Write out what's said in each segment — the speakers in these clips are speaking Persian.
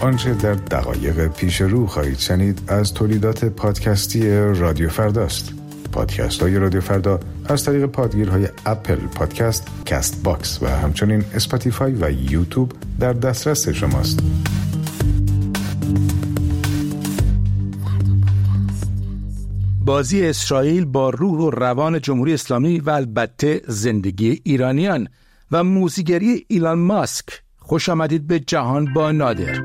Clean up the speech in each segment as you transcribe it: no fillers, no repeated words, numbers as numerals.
آنچه در دقایق پیش رو خواهید شنید از تولیدات پادکستی رادیو فرداست. پادکست های رادیو فردا از طریق پادگیرهای اپل پادکست، کست باکس و همچنین اسپاتیفای و یوتیوب در دسترس شماست. بازی اسرائیل با روح و روان جمهوری اسلامی و البته زندگی ایرانیان و موزیگری ایلان ماسک. خوش آمدید به جهان با نادر.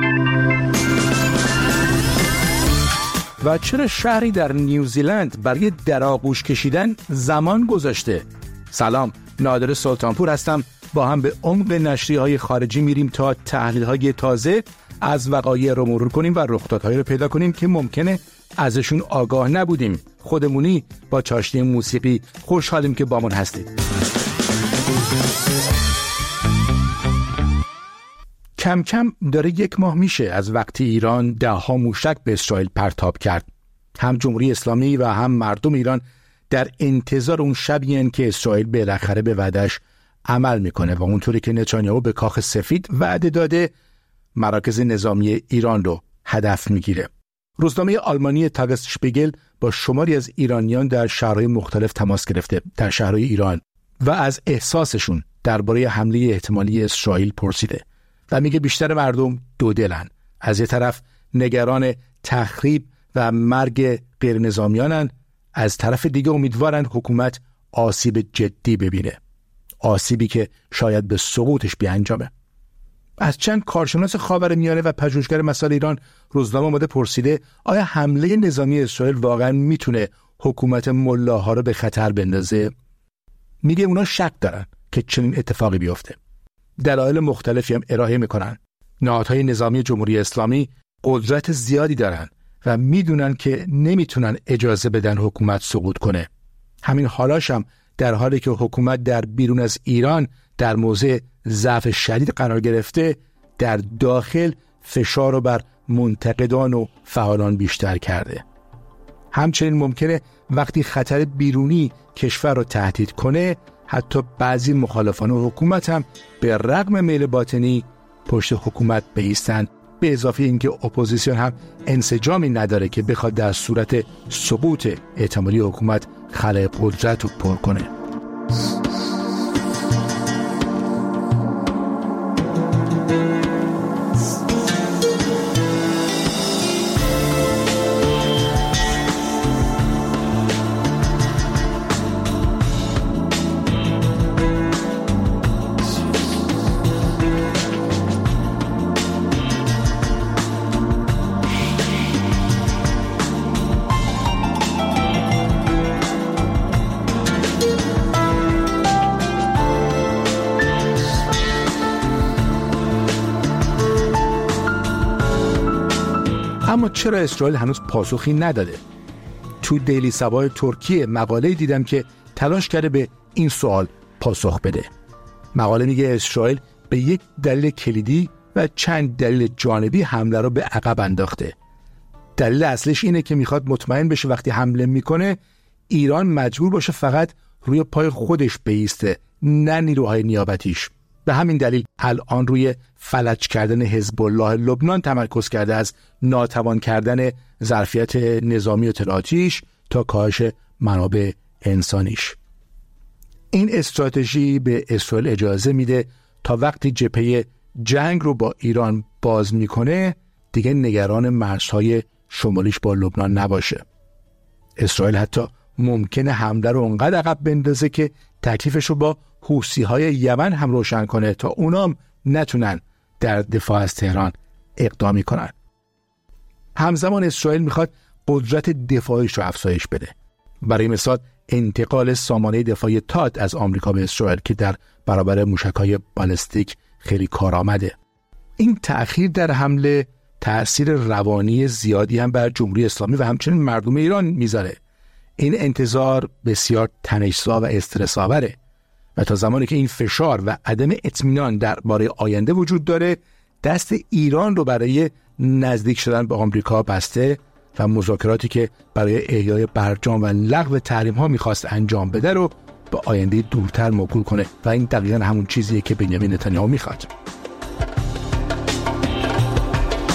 و چرا شهری در نیوزیلند برای در آغوش کشیدن زمان گذاشته؟ سلام، نادر سلطانپور هستم. با هم به عمق نشریه‌های خارجی میریم تا تحلیل‌های تازه از وقایع رو مرور کنیم و رخدادهایی رو پیدا کنیم که ممکنه ازشون آگاه نبودیم. خودمونی با چاشنی موسیقی خوشحالیم که با من هستید. کم کم داره 1 ماه میشه از وقتی ایران 10 موشک به اسرائیل پرتاب کرد. هم جمهوری اسلامی و هم مردم ایران در انتظار اون شبیه‌اند که اسرائیل بالاخره به وعده‌اش عمل میکنه و اونطوری که نتانیاهو به کاخ سفید وعده داده مراکز نظامی ایران رو هدف میگیره. روزنامه آلمانی تاگسشپیگل با شماری از ایرانیان در شهرهای مختلف تماس گرفته در شهرهای ایران و از احساسشون درباره حمله احتمالی اسرائیل پرسیده و میگه بیشتر مردم دو دلن. از یه طرف نگران تخریب و مرگ غیر نظامیانن، از طرف دیگه امیدوارن حکومت آسیب جدی ببینه، آسیبی که شاید به سقوطش بیانجامه. از چند کارشناس خاورمیانه و پژوهشگر مسائل ایران روزنامه اومده پرسیده آیا حمله نظامی اسرائیل واقعا میتونه حکومت ملاها رو به خطر بندازه؟ میگه اونا شک دارن که چنین اتفاقی بیفته. دلایل مختلفی هم ارائه میکنن. نهادهای نظامی جمهوری اسلامی قدرت زیادی دارن و میدونن که نمیتونن اجازه بدن حکومت سقوط کنه. همین حالاش هم در حالی که حکومت در بیرون از ایران در موضع ضعف شدید قرار گرفته، در داخل فشار رو بر منتقدان و فعالان بیشتر کرده. همچنین ممکنه وقتی خطر بیرونی کشور رو تهدید کنه، حتی بعضی مخالفان حکومت هم به رغم میل باطنی پشت حکومت بایستن، به اضافه اینکه اپوزیسیون هم انسجامی نداره که بخواد در صورت سقوط احتمالی حکومت خلأ قدرت رو پر کنه. اما چرا اسرائیل هنوز پاسخی نداده؟ تو دیلی صباح ترکیه مقاله دیدم که تلاش کرده به این سوال پاسخ بده. مقاله میگه اسرائیل به یک دلیل کلیدی و چند دلیل جانبی حمله رو به عقب انداخته. دلیل اصلیش اینه که میخواد مطمئن بشه وقتی حمله میکنه ایران مجبور باشه فقط روی پای خودش بایسته، نه نیروهای نیابتیش. به همین دلیل الان روی فلج کردن حزب الله لبنان تمرکز کرده، از ناتوان کردن ظرفیت نظامی و اطلاعاتیش تا کاهش منابع انسانیش. این استراتژی به اسرائیل اجازه میده تا وقتی جبهه جنگ رو با ایران باز میکنه دیگه نگران مرزهای شمالیش با لبنان نباشه. اسرائیل حتی ممکنه حمله رو اونقدر عقب بندازه که تکلیفش رو با حوثی‌های یمن هم روشن کنه تا اونام نتونن در دفاع از تهران اقدامی کنن. همزمان اسرائیل میخواد قدرت دفاعیش رو افزایش بده. برای مثال انتقال سامانه دفاعی تاد از آمریکا به اسرائیل که در برابر موشک‌های بالستیک خیلی کارآمده. این تأخیر در حمله تأثیر روانی زیادی هم بر جمهوری اسلامی و همچنین مردم ایران میذاره. این انتظار بسیار تنش‌زا و استرس آوره و تا زمانی که این فشار و عدم اطمینان درباره آینده وجود داره، دست ایران رو برای نزدیک شدن به آمریکا بسته و مذاکراتی که برای احیای برجام و لغو تحریم‌ها می‌خواست انجام بده رو به آینده دورتر موکول کنه و این دقیقاً همون چیزیه که بنیامین نتانیاهو می‌خواد.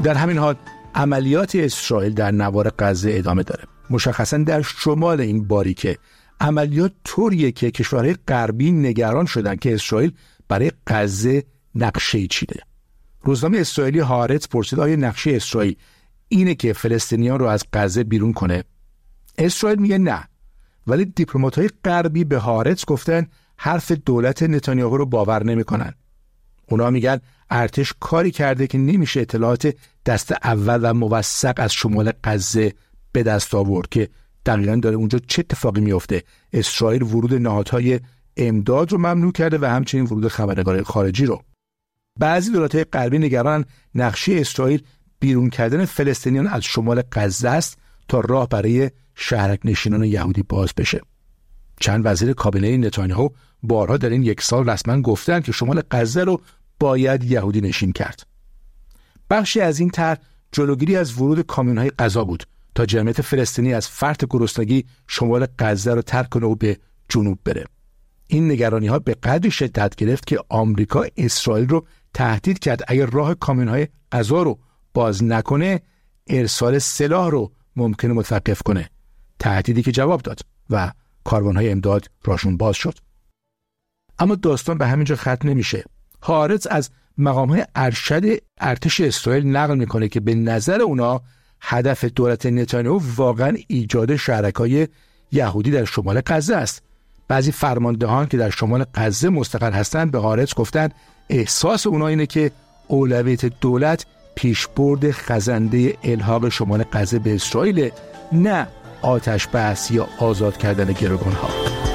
در همین حال عملیات اسرائیل در نوار غزه ادامه داره. مشخصا در شمال این باریکه عملیات طوریه که کشورهای غربی نگران شدن که اسرائیل برای غزه نقشه چیده. روزنامه اسرائیلی هارتز پرسید آیا نقشه اسرائیل اینه که فلسطینیان رو از غزه بیرون کنه؟ اسرائیل میگه نه، ولی دیپلمات‌های غربی به هارتز گفتن حرف دولت نتانیاهو رو باور نمی‌کنن. اونا میگن ارتش کاری کرده که نمیشه اطلاعات دست اول و موثق از شمال غزه به دست آورد که دقیقاً داره اونجا چه اتفاقی میفته. اسرائیل ورود نهادهای امداد رو ممنوع کرده و همچنین ورود خبرنگاران خارجی رو. بعضی دولت‌های غربی نگران نقشه اسرائیل بیرون کردن فلسطینیان از شمال غزه است تا راه برای شهرک نشینان یهودی باز بشه. چند وزیر کابینه نتانیاهو بارها در این یک سال رسما گفتند که شمال غزه رو باید یهودی نشین کرد. بخشی از این طرح جلوگیری از ورود کامیون‌های غذا بود تا جمعیت فلسطینی از فرط گرسنگی شمال غزه رو ترک کنه و به جنوب بره. این نگرانی‌ها به قدری شدت گرفت که آمریکا اسرائیل رو تهدید کرد اگر راه کامیون‌های غذا رو باز نکنه ارسال سلاح رو ممکنه متوقف کنه. تهدیدی که جواب داد و کاروان‌های امداد راشون باز شد. اما داستان به همینجا ختم نمیشه. هارتز از مقام‌های ارشد ارتش اسرائیل نقل میکنه که به نظر اونا هدف دولت نتانیاهو واقعا ایجاد شهرک‌های یهودی در شمال غزه است. بعضی فرماندهان که در شمال غزه مستقر هستند به هارتز گفتند احساس اونا اینه که اولویت دولت پیشبرد خزنده الحاق شمال غزه به اسرائیل، نه آتش بس یا آزاد کردن گروگان‌ها.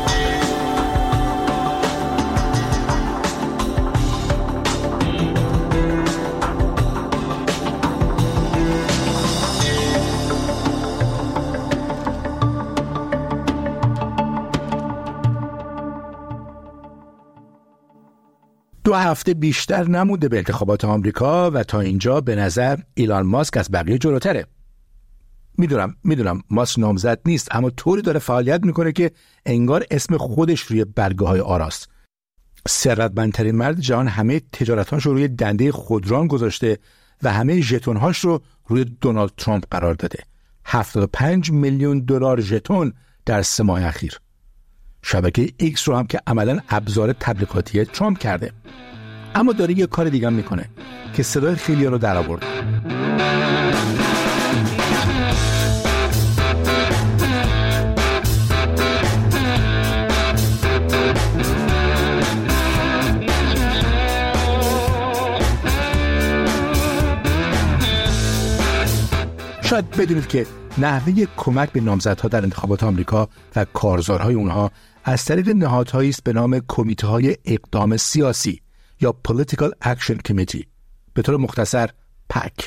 دو هفته بیشتر نمونده به انتخابات آمریکا و تا اینجا به نظر ایلان ماسک از بقیه جلوتره. میدونم ماسک نامزد نیست، اما طوری داره فعالیت میکنه که انگار اسم خودش روی برگه های آراست. ثروتمندترین مرد جهان همه تجارت‌هاش رو روی دنده خودران گذاشته و همه ژتون‌هاش رو روی دونالد ترامپ قرار داده. 75 میلیون دلار ژتون در 3 ماه اخیر. شبکه ایکس رو هم که عملاً ابزار تبلیغاتی ترامپ کرده. اما داره یه کار دیگه میکنه که صدای خیلی‌ها رو در آورد. شاید بدونید که نحوه کمک به نامزدها در انتخابات آمریکا و کارزارهای اونها از طریق نهادهایی است به نام کمیته‌های اقدام سیاسی یا Political Action Committee، به طور مختصر پک.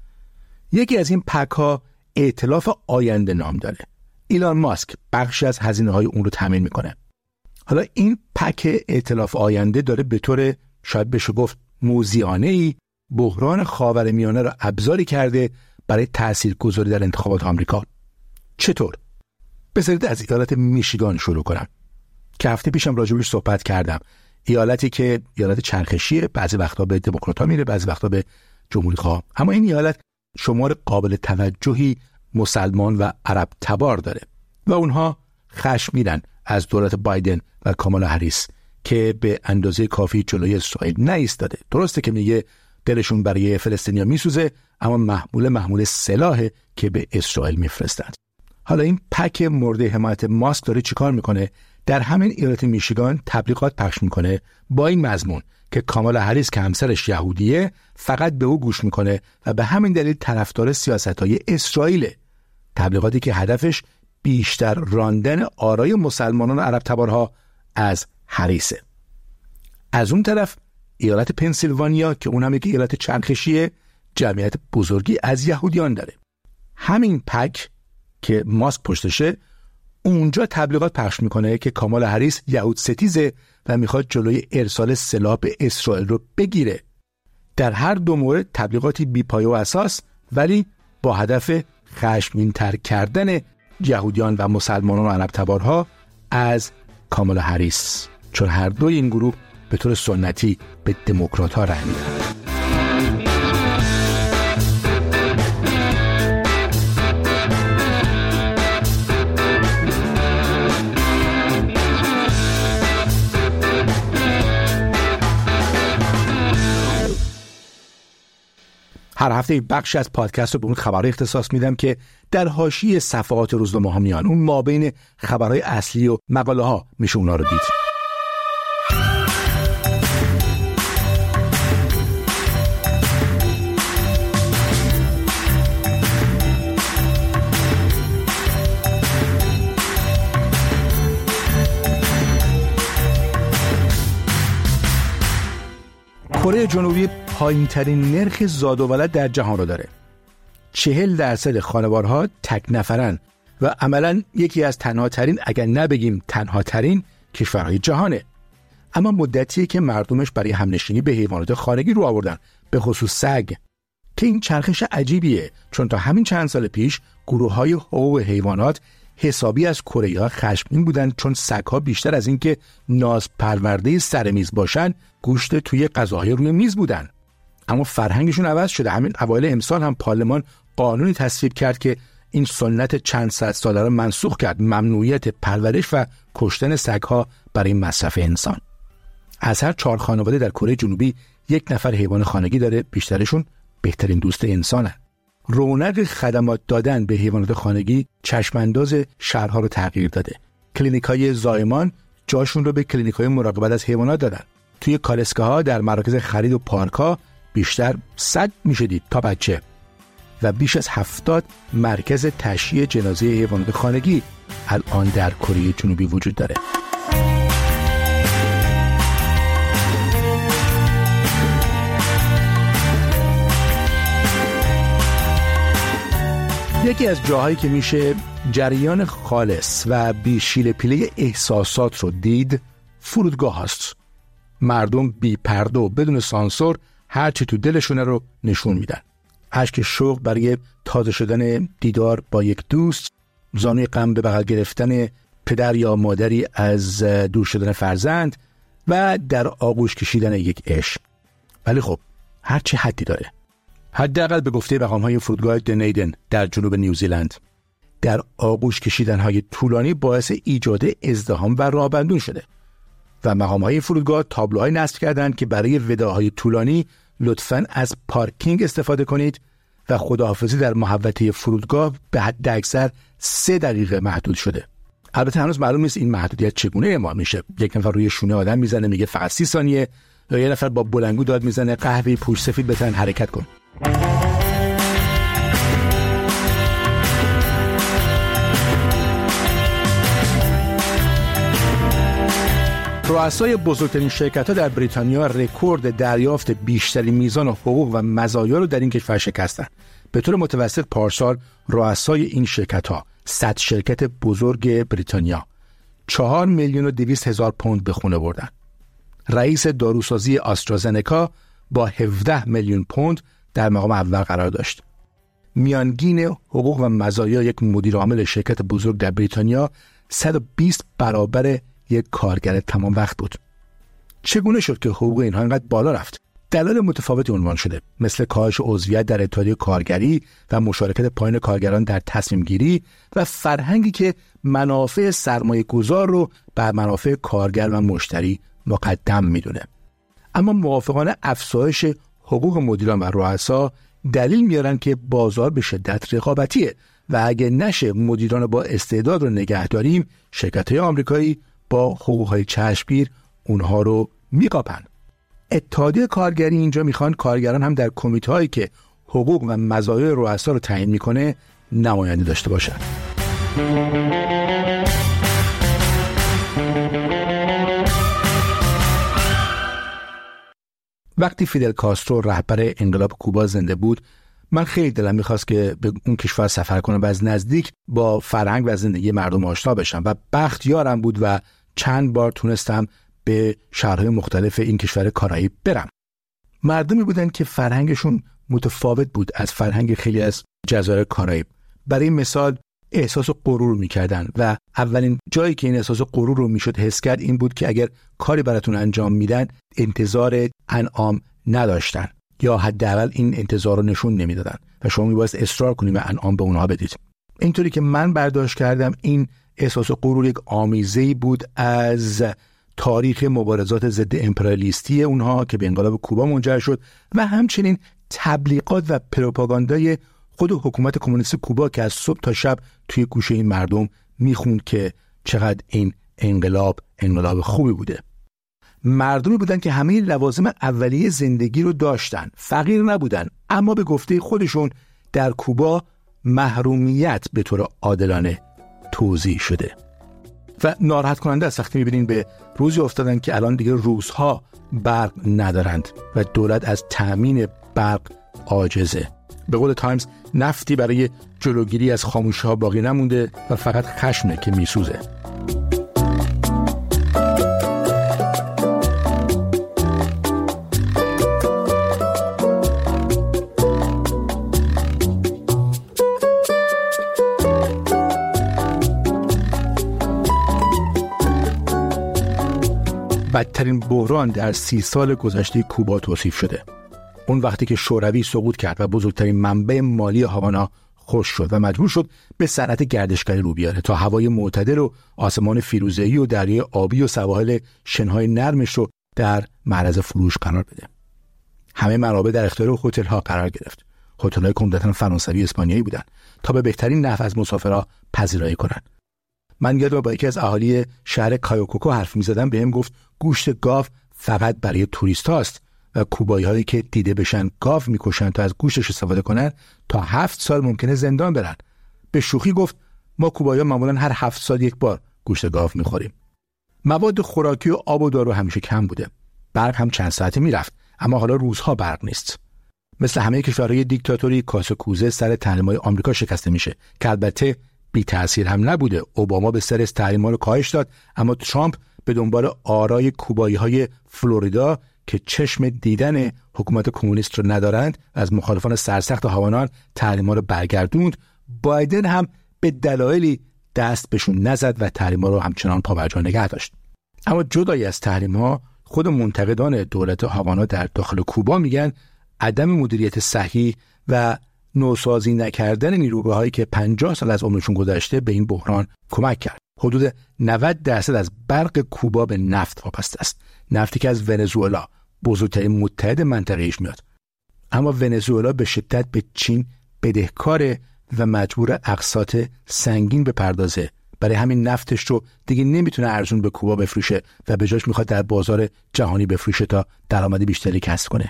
یکی از این پک ها ائتلاف آینده نام داره. ایلان ماسک بخشی از هزینه‌های اون رو تامین میکنه. حالا این پک ائتلاف آینده داره به طور شاید بشه گفت موذیانه‌ای بحران خاورمیانه را ابزاری کرده برای تاثیرگذاری در انتخابات آمریکا. چطور؟ بذارید از ایالت میشیگان شروع کنم که هفته پیشم راجبش صحبت کردم. ایالتی که ایالت چرخشیه، بعضی وقتا به دموکرات‌ها میره، بعضی وقتا به جمهوری‌خواه. اما این ایالت شمار قابل توجهی مسلمان و عرب تبار داره و اونها خشمگینن از دولت بایدن و کامالا هریس که به اندازه کافی جلوی اسرائیل نایستاده. درسته که میگه دلشون برای فلسطینیا میسوزه، اما محمول سلاحه که به اسرائیل میفرستند. حالا این پک مورد حمایت ماسک داره چیکار میکنه؟ در همین ایالت میشیگان تبلیغات پخش میکنه با این مضمون که کامالا هریس که همسرش یهودیه فقط به او گوش میکنه و به همین دلیل طرفدار سیاست‌های اسرائیل. تبلیغاتی که هدفش بیشتر راندن آرای مسلمانان و عرب تبارها از هریسه. از اون طرف ایالت پنسیلوانیا که اون هم یک ایالت چرخشیه جمعیت بزرگی از یهودیان داره. همین پک که ماسک پشتشه اونجا تبلیغات پخش میکنه که کامالا هریس یهود ستیزه و میخواد جلوی ارسال سلاح به اسرائیل رو بگیره. در هر دو مورد تبلیغاتی بی‌پایه و اساس، ولی با هدف خشمگین‌تر کردن یهودیان و مسلمانان و عرب تبارها از کامالا هریس، چون هر دوی این گروه به طور سنتی به دموکرات‌ها رأی میدن. هر هفته بخشی از پادکست رو به اون خبرهای اختصاص میدم که در حاشیه صفحات روزنامه‌ها میان، اون مابین خبرهای اصلی و مقاله ها میشه اونا رو دید. کره جنوبی پایین‌ترین نرخ زاد و ولد در جهان رو داره. 40% خانوارها تک نفرن و عملاً یکی از تنها ترین، اگر نبگیم تنها ترین کشورهای جهانه. اما مدتیه که مردمش برای همنشینی به حیوانات خانگی رو آوردن، به خصوص سگ، که این چرخش عجیبیه، چون تا همین چند سال پیش گروه‌های حقوق حیوانات حسابی از کره‌ای‌ها خشمگین بودن، چون سگ‌ها بیشتر از اینکه نازپرورده سر میز باشن، گوشت توی غذاهای روی میز بودن. اما فرهنگشون عوض شده. همین اوایل امسال هم پارلمان قانونی تصویب کرد که این سنت چند صد ساله را منسوخ کرد، ممنوعیت پرورش و کشتن سگ‌ها برای مصرف انسان. از هر 4 خانواده در کره جنوبی 1 نفر حیوان خانگی داره، بیشترشون بهترین دوست انسانن. رونق خدمات دادن به حیوانات خانگی چشمانداز شهرها رو تغییر داده. کلینیک‌های زایمان جاشون رو به کلینیک‌های مراقبت از حیوانات دادن. توی کالسکه‌ها در مراکز خرید و پارک‌ها بیشتر سگ میشه دید تا بچه، و بیش از 70 مرکز تشییع جنازه حیوانات خانگی الان در کره جنوبی وجود داره. یکی از جاهایی که میشه جریان خالص و بی شیله پیله احساسات رو دید فرودگاه هست. مردم بی پرده و بدون سانسور هرچی تو دلشونه رو نشون میدن. اشک شوق برای تازه شدن دیدار با یک دوست، زانوی غم به بغل گرفتن پدر یا مادری از دور شدن فرزند و در آغوش کشیدن یک عشق. ولی خب هرچی حدی داره. حداقل به گفته مقام‌های فرودگاه دنیدن در جنوب نیوزیلند، در آغوش کشیدن‌های طولانی باعث ایجاد ازدحام و راهبندون شده و مقام‌های فرودگاه تابلوهای نصب کردند که برای وداع‌های طولانی لطفاً از پارکینگ استفاده کنید و خداحافظی در محوطه فرودگاه به حد اکثر 3 دقیقه محدود شده. البته هنوز معلوم نیست این محدودیت چگونه اعمال میشه. یک نفر روی شونه آدم میزنه میگه فقط 30 ثانیه، یا یه نفر با بلنگو داد میزنه قهوه پوش سفید بتن حرکت کن. رؤسای بزرگترین شرکت‌ها در بریتانیا رکورد دریافت بیشترین میزان حقوق و مزایا رو در این کشور شکستن. به طور متوسط پارسال رؤسای این شرکت‌ها، 100 شرکت بزرگ بریتانیا، 4,200,000 پوند به خونه بردن. رئیس داروسازی آسترازنکا با 17 میلیون پوند در مقام اول قرار داشت. میانگین حقوق و مزایا یک مدیر عامل شرکت بزرگ در بریتانیا 120 برابر یک کارگر تمام وقت بود. چگونه شد که حقوق اینها اینقدر بالا رفت؟ دلایل متفاوتی عنوان شده، مثل کاهش عضویت در اتحادیه کارگری و مشارکت پایین کارگران در تصمیم گیری و فرهنگی که منافع سرمایه گذار رو بر منافع کارگر و مشتری مقدم میدونه. اما موافقان افزایش حقوق مدیران و رؤسا دلیل میارن که بازار به شدت رقابتیه و اگه نشه مدیران با استعداد رو نگه داریم، شرکت‌های آمریکایی با حقوق‌های چشمگیر اونها رو میقاپن. اتحادیه کارگری اینجا میخوان کارگران هم در کمیته‌هایی که حقوق و مزایای رؤسا رو تعیین میکنه نماینده داشته باشن. وقتی فیدل کاسترو رهبر انقلاب کوبا زنده بود، من خیلی دلم میخواست که به اون کشور سفر کنم و از نزدیک با فرهنگ و زندگی مردم آشنا بشم و بخت یارم بود و چند بار تونستم به شهرهای مختلف این کشور کارائیب برم. مردمی بودن که فرهنگشون متفاوت بود از فرهنگ خیلی از جزایر کارائیب. برای مثال احساس غرور میکردن و اولین جایی که این احساس غرور رو میشد حس کرد این بود که اگر کاری براتون انجام میدن انتظار انعام نداشتن یا حداقل این انتظار رو نشون نمیدادن و شما میبایست اصرار کنید و انعام به اونها بدید. اینطوری که من برداشت کردم این احساس غرور یک آمیزه‌ای بود از تاریخ مبارزات ضد امپریالیستی اونها که به انقلاب کوبا منجر شد و همچنین تبلیغات و پروپاگاندای خود حکومت کمونیست کوبا که از صبح تا شب توی گوشه این مردم میخوند که چقدر این انقلاب خوبی بوده. مردمی بودن که همه لوازم اولیه زندگی رو داشتن، فقیر نبودن، اما به گفته خودشون در کوبا محرومیت به طور عادلانه توزیع شده و ناراحت کننده است وقتی می‌بینین به روزی افتادن که الان دیگه روزها برق ندارند و دولت از تأمین برق عاجزه. به قول تایمز نفتی برای جلوگیری از خاموشی‌ها باقی نمونده و فقط خشمه که میسوزه. بدترین بحران در 30 سال گذشته کوبا توصیف شده. اون وقتی که شوروی سقوط کرد و بزرگترین منبع مالی هاوانا خشک شد و مجبور شد به صنعت گردشگری رو بیاره تا هوای معتدل و آسمان فیروزه‌ای و دریای آبی و سواحل شنهای نرمش رو در معرض فروش قرار بده. همه منابع در اختیار هتل‌ها قرار گرفت. هتل‌های عمدتاً فرانسوی اسپانیایی بودن تا به بهترین نحو از مسافرها پذیرایی کنند. من یادم با یکی از اهالی شهر کایوکوکو حرف می‌زدم، بهم گفت گوشت گاو فقط برای توریست‌هاست و کوبایی‌هایی که دیده بشن گاو می‌کشن تا از گوشتش استفاده کنن تا 7 سال ممکنه زندان برن. به شوخی گفت ما کوبایی‌ها معمولاً هر 7 سال یک بار گوشت گاو می‌خوریم. مواد خوراکی و آب و دارو همیشه کم بوده. برق هم چند ساعته میرفت، اما حالا روزها برق نیست. مثل همه کشورهای دیکتاتوری کاسه کوزه سر تحریم‌های آمریکا شکسته میشه که البته بی تأثیر هم نبوده. اوباما به سر تحریم‌ها رو کاهش داد، اما ترامپ به دنبال آرای کوبایی‌های فلوریدا که چشم دیدن حکومت کمونیست رو ندارند و از مخالفان سرسخت هاوانا تحریم‌ها رو برگردوند. بایدن هم به دلایلی دست بهشون نزد و تحریم‌ها رو همچنان پابرجا نگه داشت. اما جدای از تحریم‌ها، خود منتقدان دولت هاوانا در داخل کوبا میگن عدم مدیریت صحیح و نوسازی نکردن نیروگاهایی که 50 سال از عمرشون گذشته به این بحران کمک کرد. حدود 90% از برق کوبا به نفت وابسته است. نفتی که از ونزوئلا، بزرگترین متحد منطقه‌ایش میاد. اما ونزوئلا به شدت به چین بدهکاره و مجبور اقساط سنگین بپردازه. برای همین نفتش رو دیگه نمیتونه ارزون به کوبا بفروشه و به جاش میخواد در بازار جهانی بفروشه تا درآمد بیشتری کسب کنه.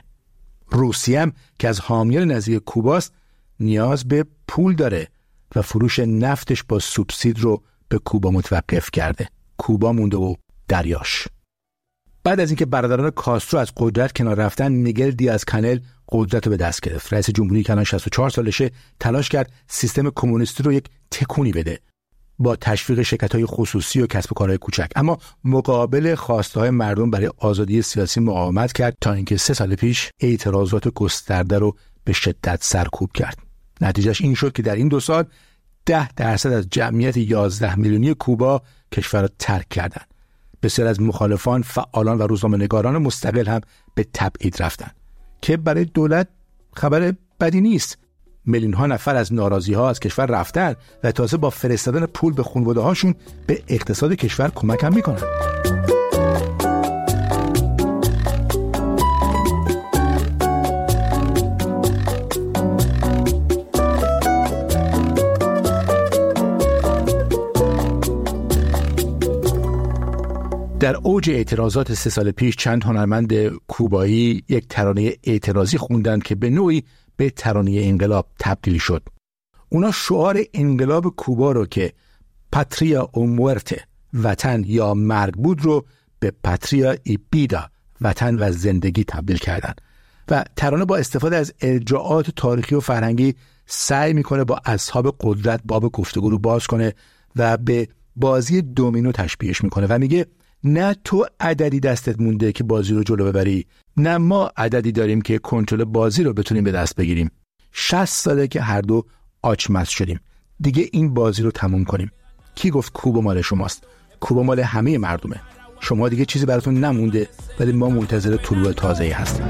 روسیه هم که از حامیان نزدیک کوباست نیاز به پول داره و فروش نفتش با سوبسید رو به کوبا متوقف کرده. کوبا مونده و دریاش. بعد از اینکه برادران کاسترو از قدرت کنار رفتن، میگل دیاز کانل قدرت رو به دست گرفت. رئیس جمهوری که الان 64 سالشه تلاش کرد سیستم کمونیستی رو یک تکونی بده با تشویق شرکت‌های خصوصی و کسب و کارهای کوچک، اما مقابل خواسته‌های مردم برای آزادی سیاسی مقاومت کرد تا اینکه 3 سال پیش اعتراضات گسترده رو به شدت سرکوب کرد. نتیجهش این شد که در این 2 سال 10% از جمعیت 11 میلیونی کوبا کشور را ترک کردند. بسیار از مخالفان، فعالان و روزنامه‌نگاران مستقل هم به تبعید رفتند که برای دولت خبر بدی نیست. میلیون‌ها نفر از ناراضی‌ها از کشور رفتن و تازه با فرستادن پول به خانواده‌هاشون به اقتصاد کشور کمک هم می‌کنن. در اوج اعتراضات 3 سال پیش چند هنرمند کوبایی یک ترانه اعتراضی خوندند که به نوعی به ترانه انقلاب تبدیل شد. اونا شعار انقلاب کوبا رو که پاتریا او مورته، وطن یا مرگ بود، رو به پاتریا ای بیدا، وطن و زندگی تبدیل کردند و ترانه با استفاده از ارجاعات تاریخی و فرهنگی سعی میکنه با اصحاب قدرت باب گفتگو رو باز کنه و به بازی دومینو تشبیهش میکنه و میگه نه تو عددی دستت مونده که بازی رو جلو ببری، نه ما عددی داریم که کنترل بازی رو بتونیم به دست بگیریم. 60 ساله که هر دو آچمز شدیم، دیگه این بازی رو تموم کنیم. کی گفت کوبا مال شماست؟ کوبا مال همه مردمه. شما دیگه چیزی براتون نمونده، ولی ما منتظر طلوع تازه‌ای هستیم.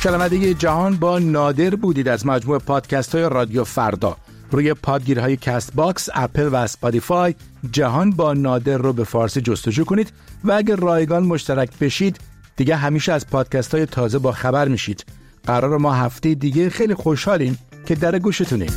خوش‌آمده جهان با نادر بودید از مجموعه پادکست های رادیو فردا. روی پادگیرهای کست باکس، اپل و اسپاتیفای جهان با نادر رو به فارسی جستجو کنید و اگر رایگان مشترک بشید دیگه همیشه از پادکست های تازه با خبر میشید. قرار ما هفته دیگه خیلی خوشحالیم که در گوشتونیم.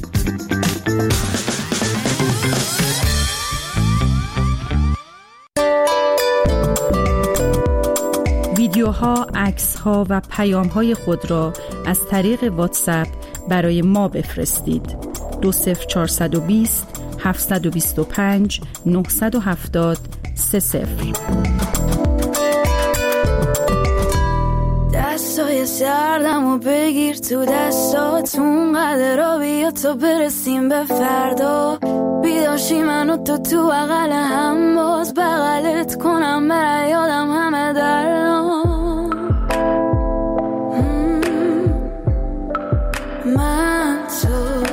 ویدیوها، عکس‌ها و پیام‌های خود را از طریق واتساپ برای ما بفرستید. 20420 725 970 30. دستای سردمو بگیر تو دستاتون، قدر بیا تا برسیم به فردا. بیداشی منو تو بغل هم، باز بغلت کنم برای یادم همه درام. من تو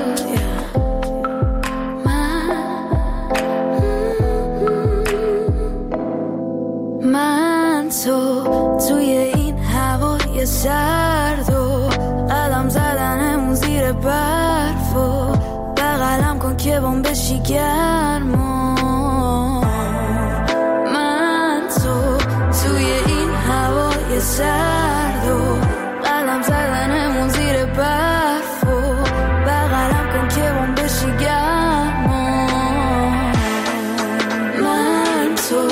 من تو توی این هوای سرد و قدم زدنمون زیر برف و بغلم کن که بام بشی گرم. من تو توی این هوای سرد و قدم زدنمون زیر برف و بغلم کن که بام بشی گرم. من تو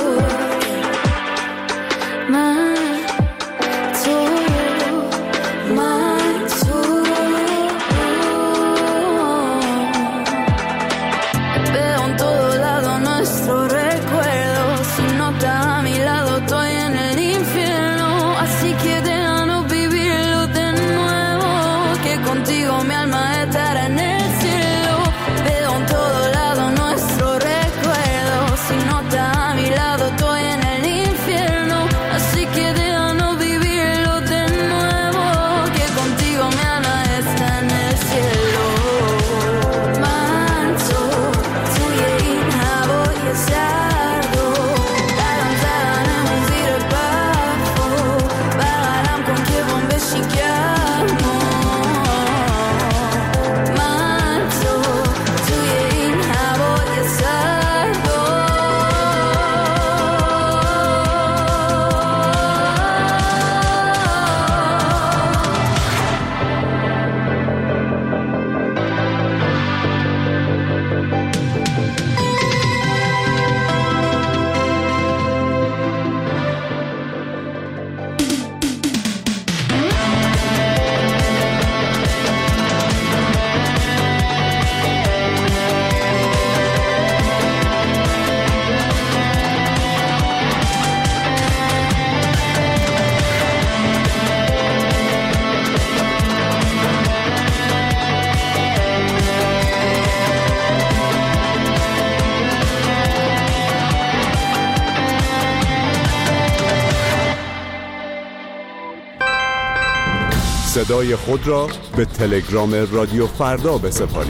صدای خود را به تلگرام رادیو فردا بسپارید.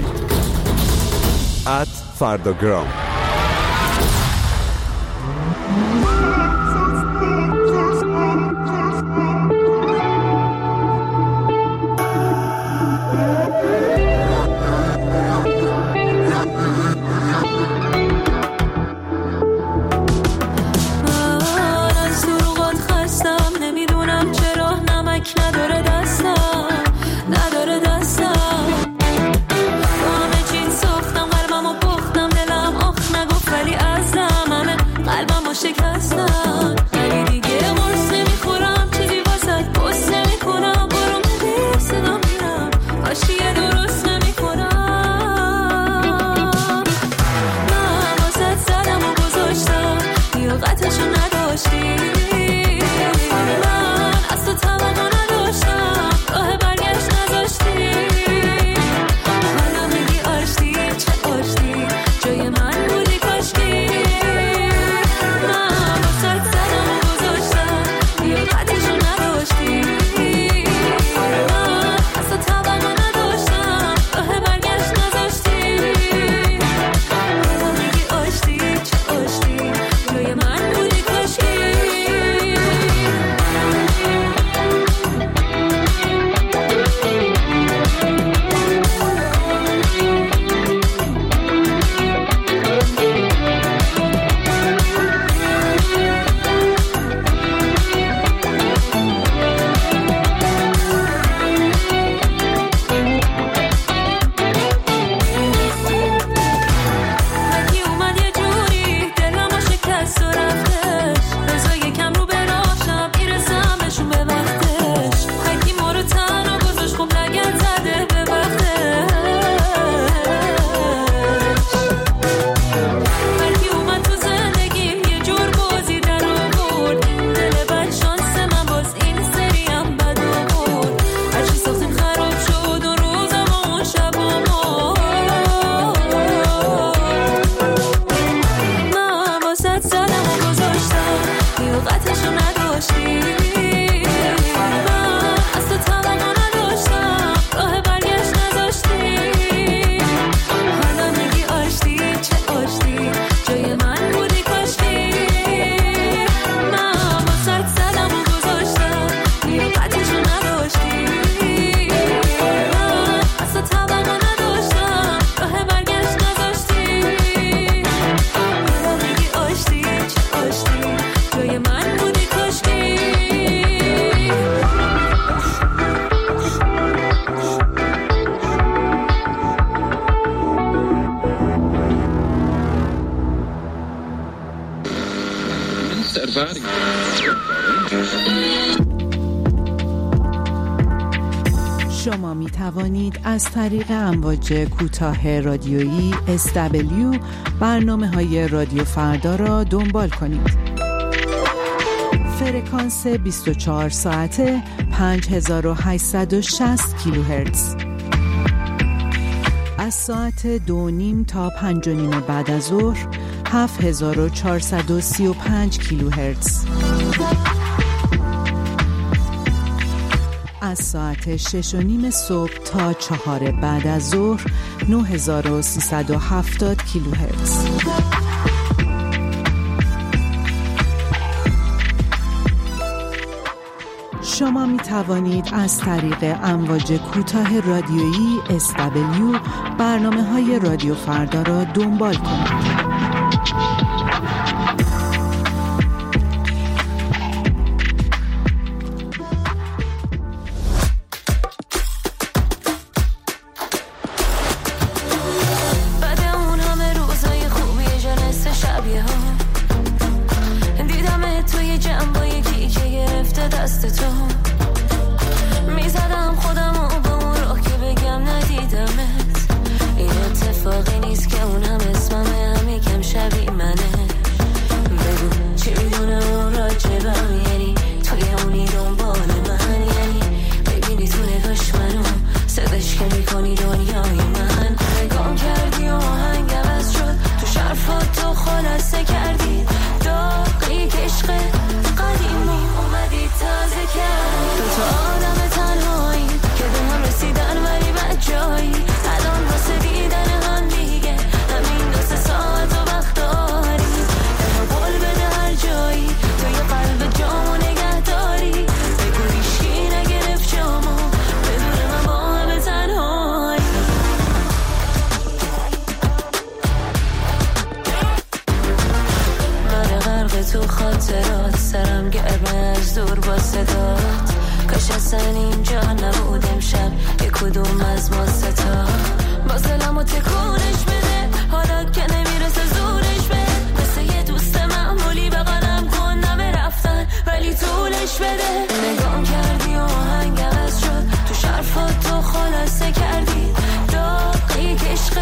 @فرداگرام. همه چیز ساختم قلبمو پختم دلم من بودی کشکی. شما می توانید از طریق امواج کوتاه رادیویی SW برنامه‌های رادیو فردا را دنبال کنید. فرکانس 24 ساعته 5860 کیلوهرتز. از ساعت 2:30 تا 5:30 بعد از ظهر 7435 کیلوهرتز. از ساعت 6:30 صبح تا 4 بعد از ظهر 9370 کیلوهرتز. شما می توانید از طریق امواج کوتاه رادیویی SW برنامه‌های رادیو فردا را دنبال کنید. تو خاطرات سرم گرمه از دور با صدات. کاش اصلا اینجا نبود امشب یک کدوم از ما ستا. باز دلمو تکونش بده حالا که نمیرسه زورش بده. مثل یه دوست معمولی بغلم کن نمه رفتن ولی طولش بده. نگام کردی و آهنگ عوض شد تو شرفات تو خلاصه کردی. داغی که عشق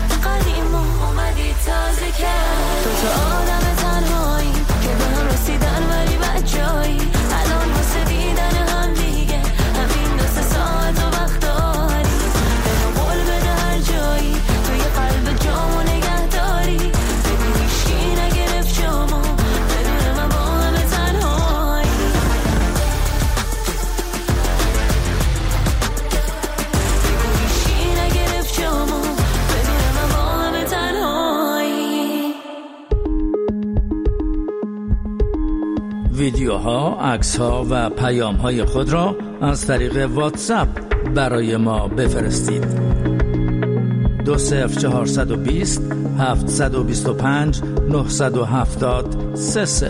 قدیم اومدی تازه کرد. تو آدم تنهایی که به هم رسیدن ولی بد جایی. الان واسه دیدن هم دیگه همین 2 ساعت و وقت داری. بهم قول بده هر جایی توی قلب جامو نگه داری. ببین هیچکی نگرفت جامو بدون من با همه تنهایی. ببین هیچکی نگرفت جامو بدون من با همه تنهایی. ویدیوها، عکس‌ها و پیام‌های خود را از طریق واتساپ برای ما بفرستید. 20420 725 970 30.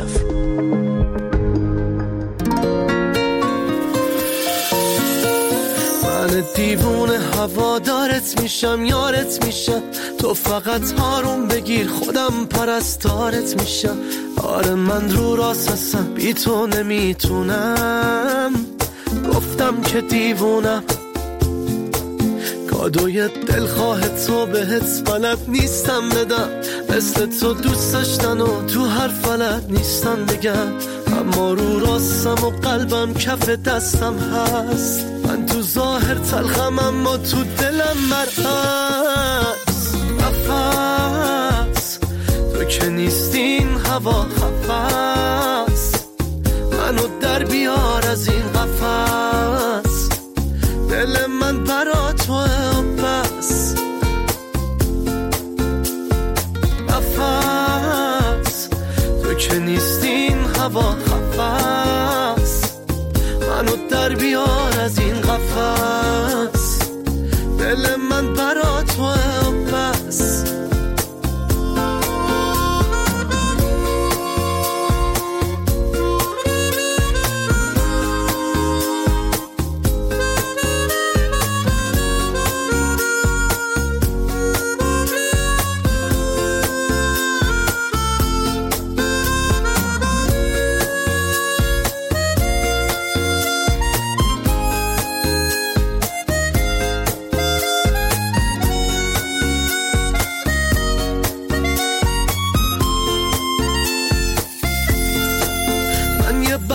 من دیوونه هوادارت میشم یارت میشم. تو فقط هارون بگیر خودم پرستارت میشم. آره من رو راست هستم بی تو نمیتونم. گفتم که دیوونم کادوی دلخواه تو بهت بلد نیستم بدم. مثل تو دوست داشتن و تو هر فلد نیستم بگم. اما رو راستم و قلبم کف دستم هست. من تو ظاهر تلخم اما تو دلم مرهست. نفس تو که نیستین هوا خفست. منو در بیار از این قفس. دل من برا توه و بس. نفس تو که نیستین هوا خفست. منو در بیار از این قفس. دل من برا توه و بس.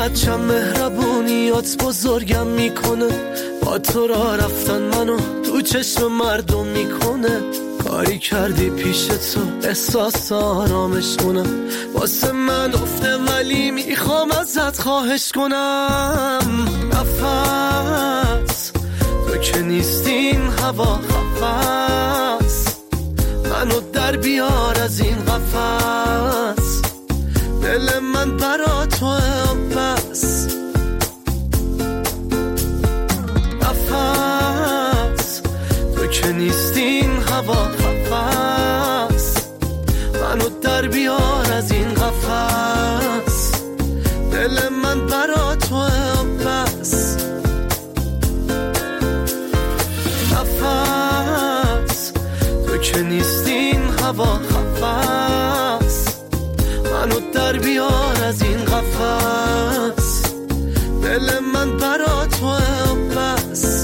بچم مهربونیات بزرگم میکنه، با تو را رفتن منو تو چشم مردم میکنه. کاری کردی پیش تو احساس آرامش کنم، واسه من افته ولی میخوام ازت خواهش کنم. نفس تو که نیستین هوا خفص، منو در بیار از این قفس، دل من برا تو بس. نفس تو که نیستین هوا خفص، منو در بیار از این قفس، دل من برا تو بس. نفس تو که نیستین هوا خفص، منو در بیار از این قفس، دل من برا تو بس.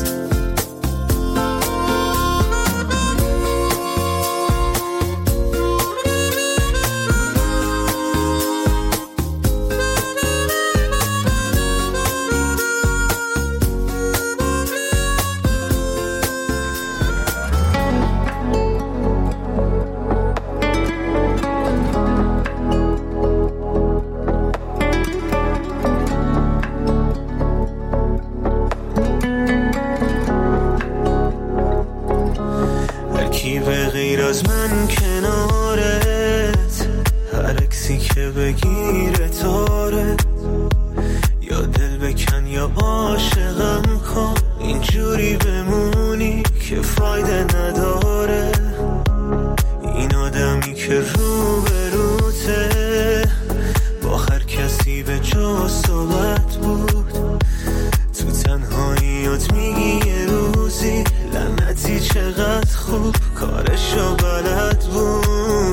بگیره تاره، یا دل بکن یا عاشقم کن، اینجوری بمونی که فایده نداره. این آدمی که رو به روته با هر کسی به جا صحبت بود، تو تنهاییات میگی یه روزی لعنتی چقدر خوب کارشو بلد بود.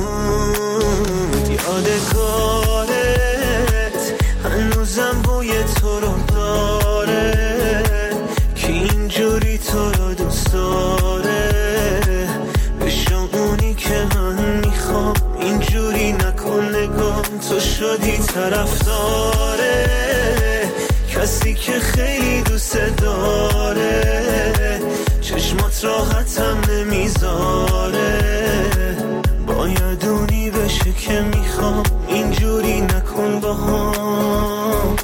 یادگارت هنوزم بوی تو رو داره، که اینجوری تو رو دوست داره. بشو اونی که من میخوام، اینجوری نکن نگام، تو شدی طرفداره کسی که خیلی دوست داره. چشمات راحتم نمیذاره، باید اونی بشه که میخوام، اینجوری نکن با هم.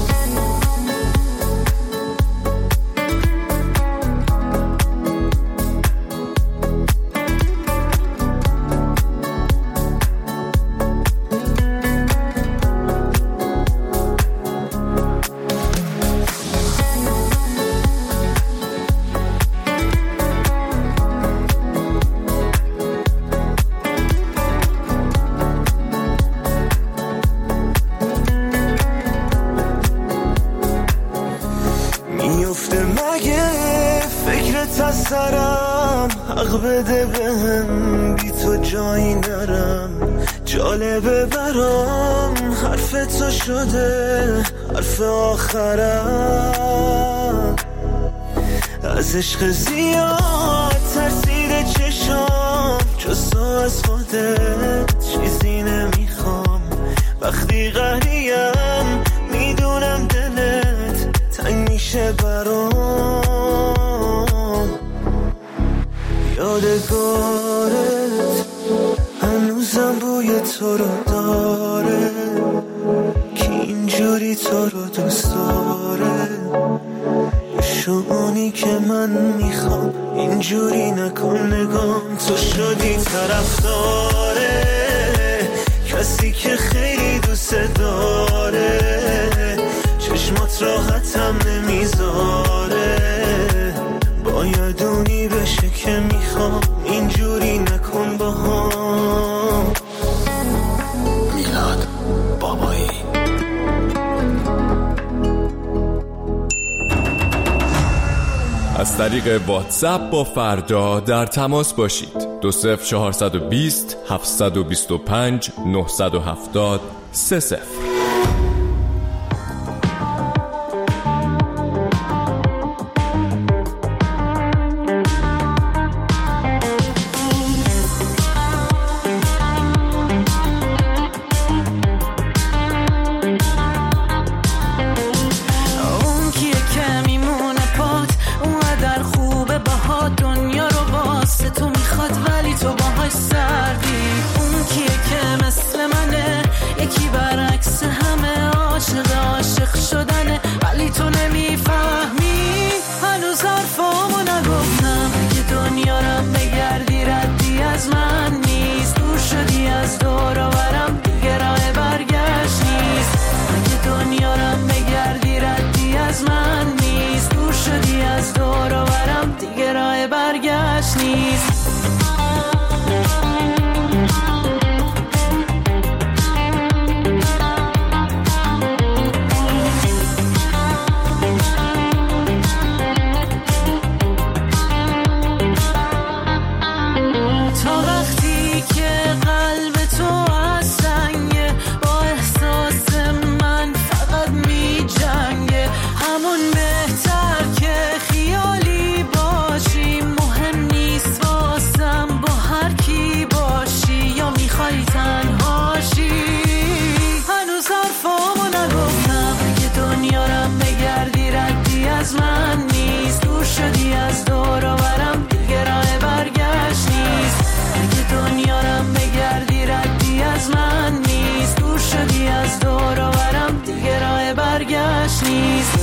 حق بده بهم، بی تو جایی نرم. جالبه برام حرف تو شده حرف آخرم. از عشق زیاد ترسیده چشام، جز تو از خودت چیزی نمیخوام. وقتی قهریم میدونم دلت تنگ میشه برام. یادگارت هنوزم بوی تو رو داره، که اینجوری تو رو دوست داره. شونی که من میخوام، اینجوری نکن نگام، تو شدی طرفداره کسی که خیلی دوست داره. چشمات راحتم نمیذاره، باید اونی بشه که میخوام، اینجوری نکن با هم. میلاد بابایی. از طریق واتساپ با فردا در تماس باشید. 20420 725 970 30. شدنه ولی تو نمیفهمی. هنوز حرفامو نگفتم که دنیا رم بگردی ردی از من نیست. دور شدی از دور و برم دیگه راه برگشت نیست. که دنیا رم بگردی ردی از من نیست. دور شدی از دور و برم دیگه راه برگشت نیست. از من نیست. دور شدی از دور و برم دیگه راه برگشت نیست. اگه دنیا رم بگردی ردی از من نیست. دور شدی از دور و برم دیگه راه برگشت نیست.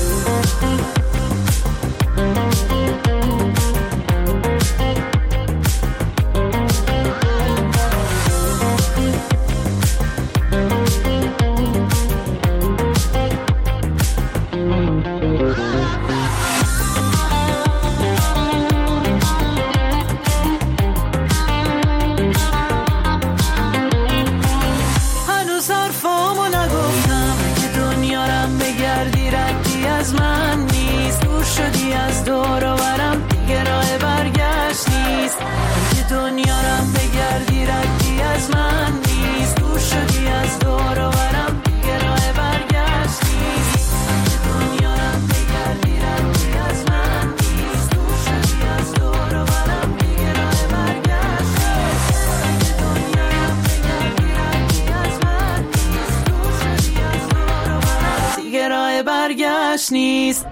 از من نیست. دور شدی از دور و برم دیگه راه برگشت نیست. اگه دنیا رم بگردی ردی از من نیست. دور شدی از دور و برم دیگه راه برگشت نیست. اگه دنیا رم بگردی ردی از من نیست. دور شدی از دور و برم دیگه راه برگشت نیست. اگه دنیا رم بگردی ردی از من نیست. دور شدی از دور و برم دیگه راه برگشت نیست.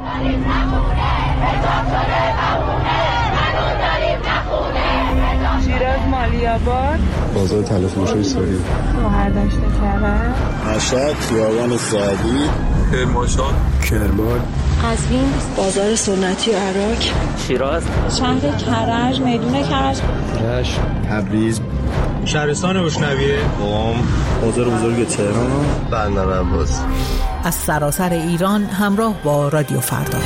شیراز مالیاباد، بازار تلفروشی سوری، مهرداشت کرد، مشهد خیابان سعدی، کرمانشاه، کرمان، قزوین، بازار سنتی عراق، شیراز، شهر کرج، میدون کرج، رشت، تبریز، شهرستان روشنویه، قم، بازار بزرگ تهران، بندر عباس. از سراسر ایران همراه با رادیو فردا.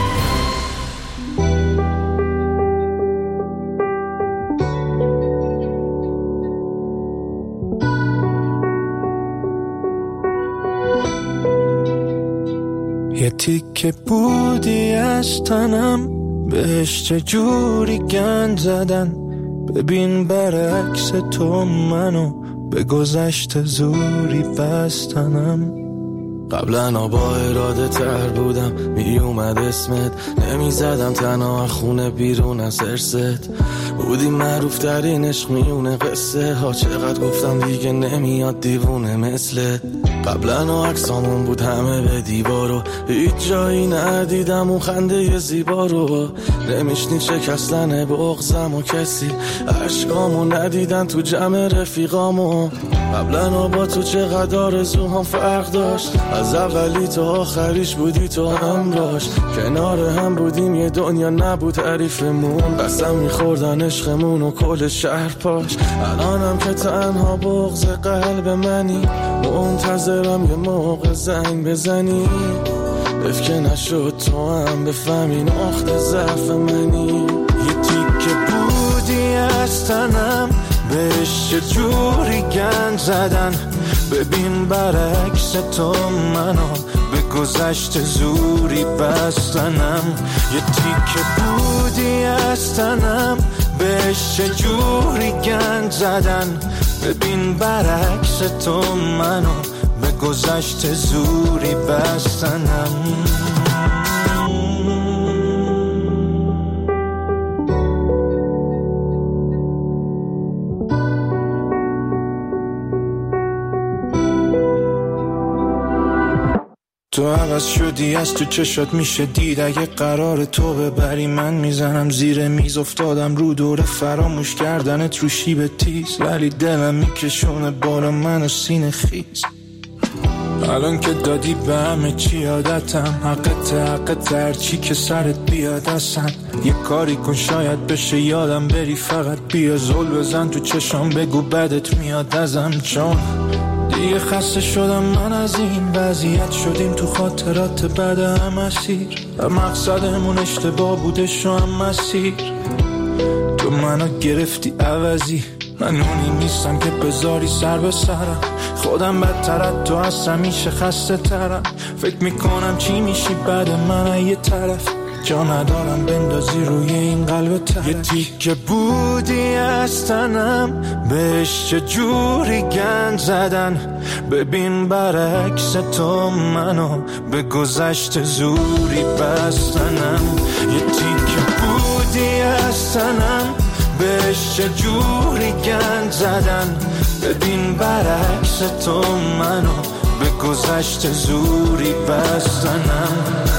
یه تیکه بودی از تنم، بهش چجوری گند زدن. ببین برعکس تو منو به گذشته زوری بستنم. قبلا با اراده تر بودم، می اومد اسمت، نمی زدم تنها خونه بیرون از ارست. بودی معروف ترین عشق میونه قصه ها، چقدر گفتم دیگه نمیاد دیوونه مثلت. قبلا عکسامون بود همه به دیوارو، هیچ جایی ندیدم اون خنده زیبا رو. نمیشنید شکستن بغضم و کسی، عشقامو ندیدن تو جمع رفیقامو. قبلا با تو چقدر آرزوهام فرق داشت، از اولی تا آخریش بودی تو همراش. کنار هم بودیم یه دنیا نبود تعریفمون، قسم میخوردن عشقمون و کل شهر پاش. الانم که تنها بغض قلب منی، منتظرم یه موقع زنگ بزنی. افکه نشد تو هم بفهمی نقطه ضعف منی. یه تیکه بودی از تنم، بهش چجوری گند زدن. ببین برعکس تو منو به گذشته زوری بستنم. یه تیکه بودی از تنم، بهش چجوری گند زدن. ببین برعکس تو منو به گذشته زوری بستنم. تو عوض شدی، از تو چشات میشه دید. اگه قرار تو ببری من میزنم زیر میز. افتادم رو دور فراموش کردنت رو شیب تیز، ولی دلم میکشونه بالا منو سینه خیز. الان که دادی به همه چی عادتم، حقت هرچی که سرت بیاد اصلا. یه کاری کن شاید بشه یادم بری، فقط بیا زل بزن تو چشم بگو بدت میاد ازم. چون دیگه خسته شدم من از این وضعیت، شدیم تو خاطرات بعد هم اسیر و مقصدمون اشتباه بوده شو هم مسیر. تو منو گرفتی عوضی، من اونی نیستم که بذاری سر به سرم، خودم بدترت تو از همیشه خسته ترم. فکر میکنم چی میشی بعد من یه طرف، جا ندارم بندازی روی این قلب ترک. یه تیکه بودی از تنم، بهش چجوری گند زدن. ببین برعکس تو منو به گذشت زوری بستنم. یه تیکه بودی از تنم، بهش چجوری گند زدن. ببین برعکس تو منو به گذشت زوری بستنم.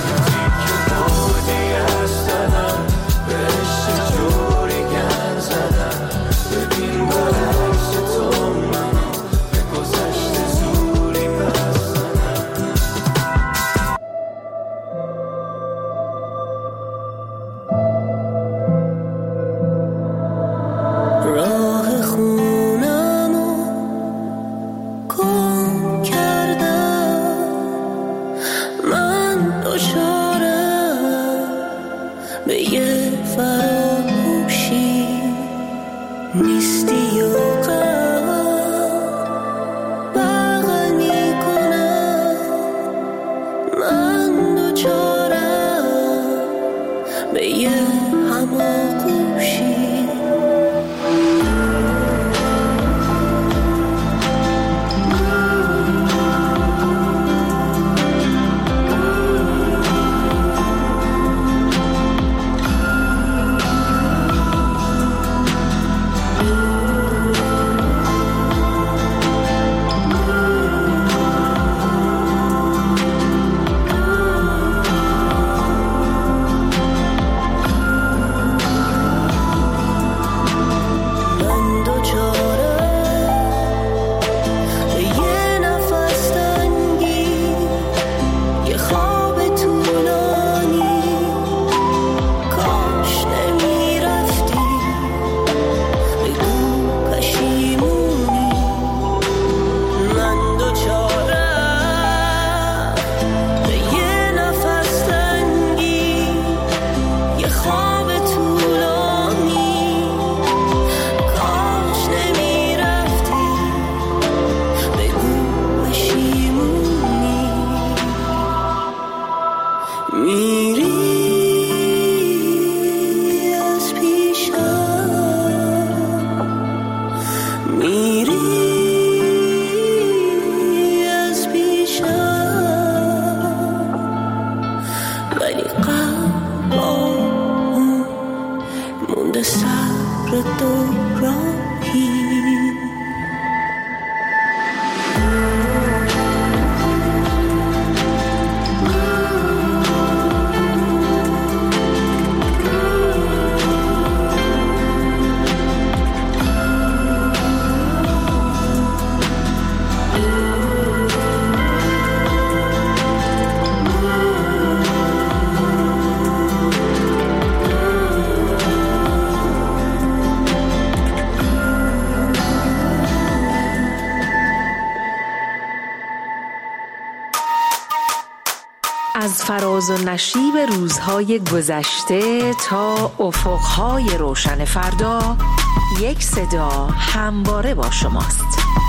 از فراز و نشیب روزهای گذشته تا افقهای روشن فردا، یک صدا همواره با شماست.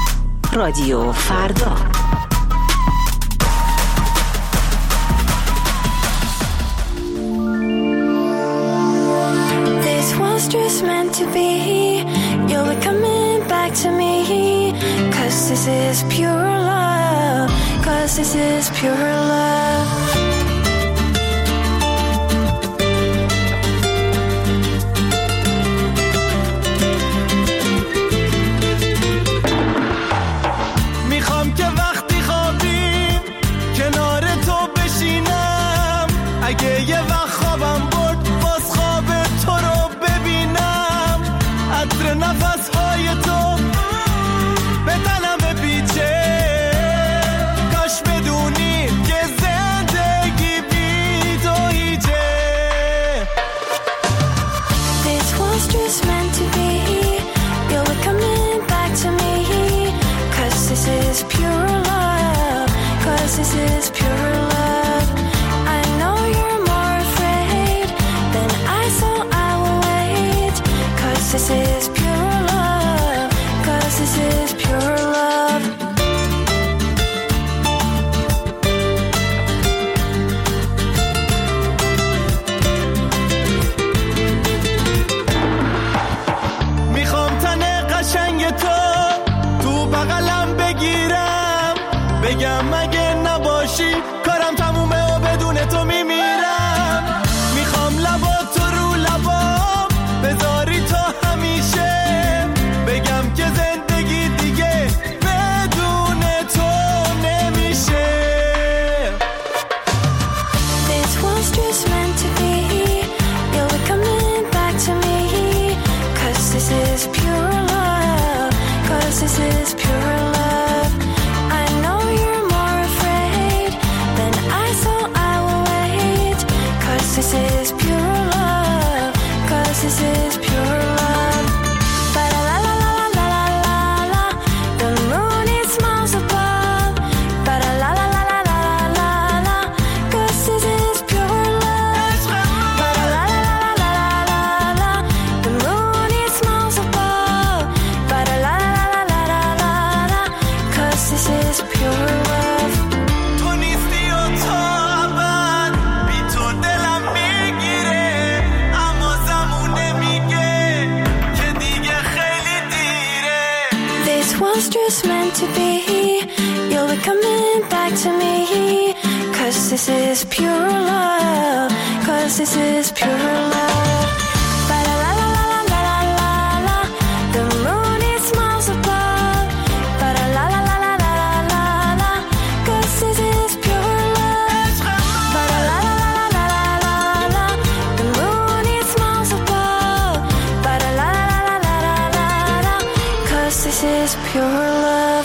رادیو فردا. This was just meant to be. You'll be coming back to me. 'Cause this is pure love. 'Cause this is pure love. میخوام که وقتی خوابیم کنار تو بشینم، اگه یه وقت خوابم برد باز خواب تو رو ببینم، عطر نفسهای تو به تنم بپیچه، کاش this is pure love. Ba-da-la-la-la-la-la-la-la. The moon, it smiles above. Ba-da-la-la-la-la-la-la-la. 'Cause this is pure love. Ba-da-la-la-la-la-la-la. The moon, it smiles above. Ba-da-la-la-la-la-la-la. 'Cause this is pure love. تو نیستی و تا ابد بی تو دلم میگیره، اما زمونه میگه که دیگه خیلی دیره. This was just meant to be. You'll be coming back to me. 'Cause this is pure love. 'Cause this is pure love. Ba-da-la-la-la-la-la-la-la. The moon, it smiles above. Ba-da-la-la-la-la-la-la-la. 'Cause this is pure love. Ba-da-la-la-la-la-la-la. The moon, it smiles above. Ba-da-la-la-la-la-la-la. 'Cause this is pure love.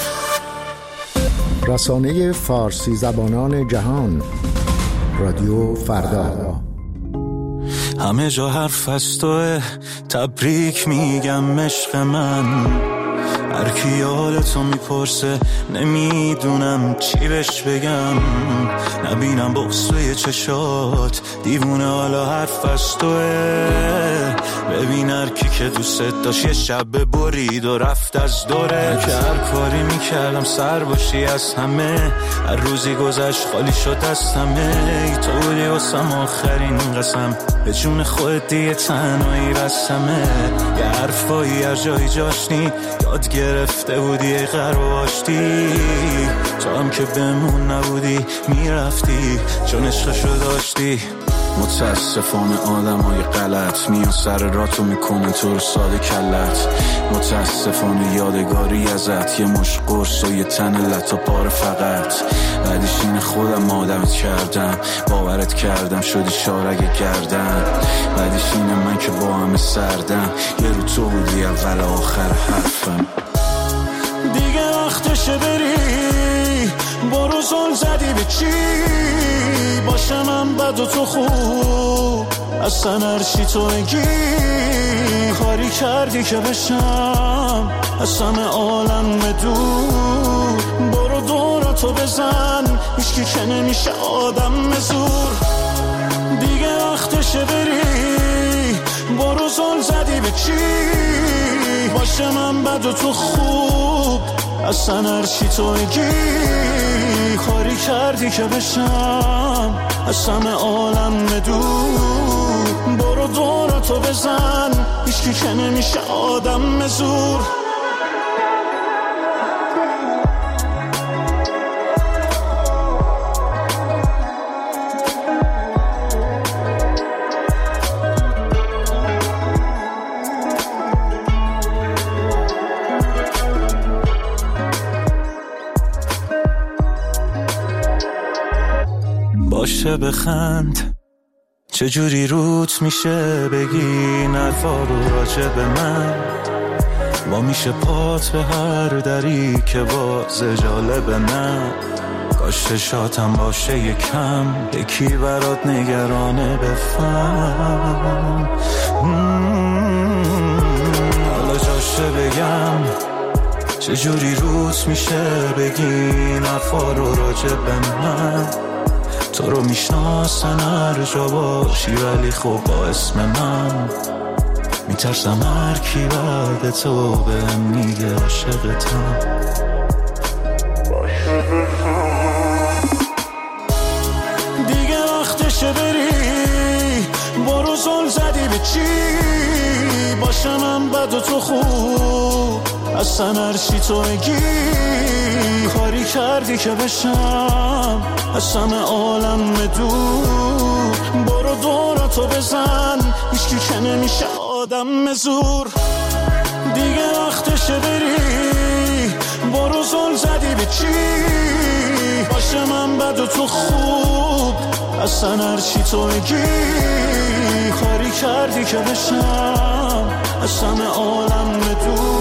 رسانه فارسی زبانان جهان رادیو فردا. همه جا حرف از توه، تبریک میگم عشق من. هر کی حالتو میپرسه نمیدونم چی بهش بگم. نبینم بغض توی چشات، دیوونه حالا حرف از توه. ببین هر کی که دوست داشت یه شب برید و رفت از دوره. که هر کاری میکردم سر باشی از همه، هر روزی گذشت خالی شد از همه. تو بودی واسم آخرین قسم، به جون خودت دیگه تنهایی رسمه. یه حرفایی هر جایی جاشنی یاد گرفته بودی ای قرار آشتی. تو هم که بمون نبودی میرفتی چون عشقشو داشتی. متاسفانه آدم های غلط میان سر راتو میکنن تو رو ساده کلت. متاسفانه یادگاری ازت یه مش قرص و یه تن لط و پاره فقط. بعدش این خودم آدمت کردم، باورت کردم شدی شارگ گردن. بعدش اینه من که با همه سردم، یه رو تو بودی اول آخر حرفم. دیگه وقتشه بری، برو زل زدی به چی؟ باشه من بد و تو خوب، اصلا هرچی تو بگی. کاری کردی که بشم از همه عالم دور. برو دوراتو بزن، هیچکی که نمیشه آدم زور. دیگه وقتشه بری، برو زل زدی به چی؟ باشه من بد و تو خوب، اصلا هرچی تو بگی. کاری کردی که بشم از همه عالم دور. برو دوراتو بزن، هیچکی که نمیشه آدم زور. باشه بخند، چجوری روت میشه بگی نرفا رو راجع به من. با میشه پات به هر دری که باز جالب نه. کاش شاتم باشه یکم، یکی برات نگرانه بفهم. حالا جاشه بگم چجوری روت میشه بگی نرفا رو راجع به من. تو رو میشناسن هر جا باشی ولی خب با اسم من. میترسم هر کی بعد تو بهم میگه عاشقتم. دیگه وقتشه بری، برو زل زدی به چی؟ باشه من بد و تو خوب، اصلا هرچی تو بگی. کاری کردی که بشم از همه عالم دور. برو دوراتو بزن، هیچکی که نمیشه آدم زور. دیگه وقتشه بری، برو زل زدی به چی؟ باشه من بد و تو خوب، اصلا هرچی تو بگی. کاری کردی که بشم از همه عالم دور.